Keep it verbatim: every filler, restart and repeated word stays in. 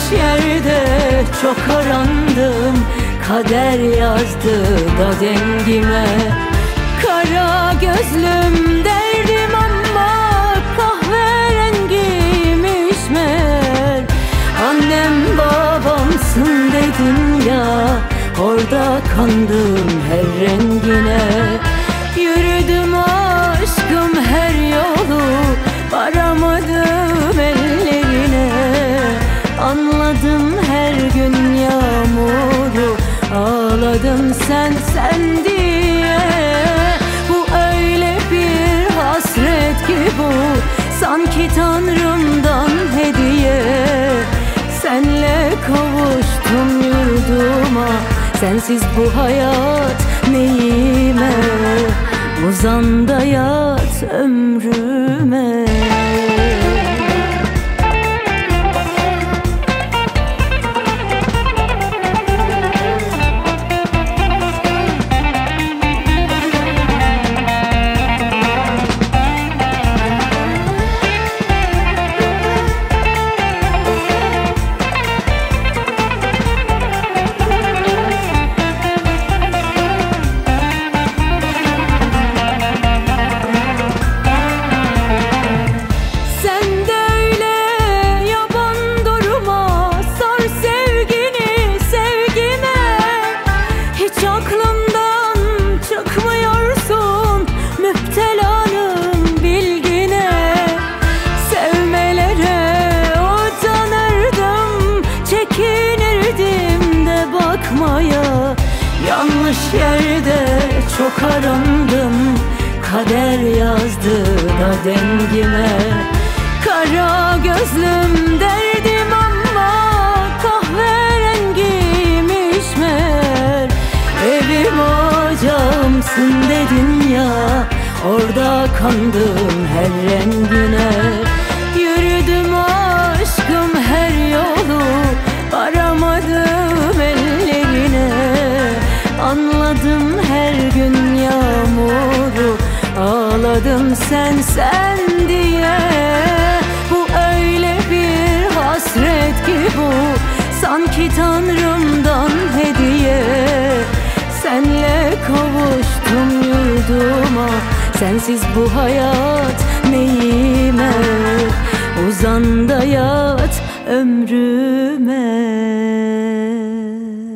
yerde çok arandım, kader yazdı da dengime. Kara gözlüm derdim ama kahverengiymiş meğer. Annem babamsın dedin ya, orada kandım her rengine. Yürüdüm aşkım her yolu, varamadım ellerine. Anladım her gün yağmuru, ağladım sen sen diye. Bu öyle bir hasret ki bu, sanki Tanrım'dan hediye. Senle kavuştum yurduma, sensiz bu hayat neyime. Uzan da yat ömrüme. Yanlış yerde çok arandım, kader yazdı da dengime. Kara gözlüm derdim ama kahverengiymiş meğer. Evim ocağımsın dedin ya, orada kandım her rengine. Yürüdüm aşkım her yolu, varamadım ellerine. Anladım her gün yağmuru, ağladım sen sen diye. Bu öyle bir hasret ki bu, sanki Tanrım'dan hediye. Senle kavuştum yurduma, sensiz bu hayat neyime. Uzan da yat ömrüme.